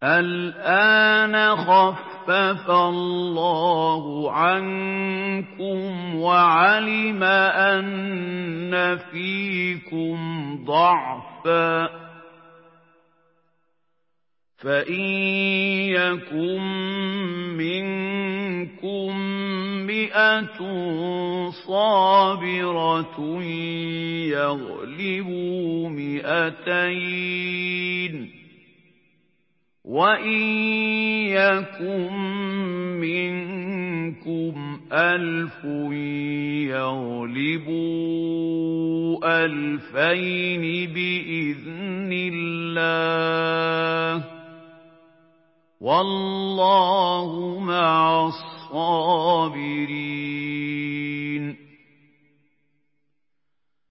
الْآنَ خَفَّفَ اللَّهُ عَنكُمْ وَعَلِمَ أَنَّ فِيكُمْ ضَعْفًا ۚ فَإِن يَكُن مِّنكُم 100 صَابِرَةٌ يَغْلِبُوا 200 ۚ وَإِن يَكُن مِّنكُمْ 1000 يَغْلِبُوا 2000 بِإِذْنِ اللَّهِ ۗ وَاللَّهُ مَعَ الصَّابِرِينَ